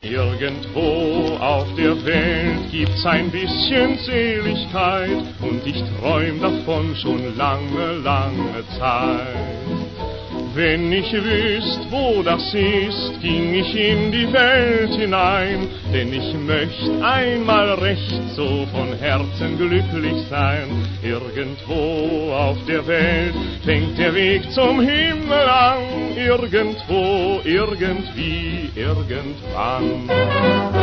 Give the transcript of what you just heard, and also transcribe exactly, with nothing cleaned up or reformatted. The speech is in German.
Irgendwo auf der Welt gibt's ein bisschen Seligkeit und ich träum davon schon lange, lange Zeit. Wenn ich wüsst, wo das ist, ging ich in die Welt hinein, denn ich möcht einmal recht so von Herzen glücklich sein. Irgendwo auf der Welt fängt der Weg zum Himmel an, irgendwo, irgendwie, irgendwann.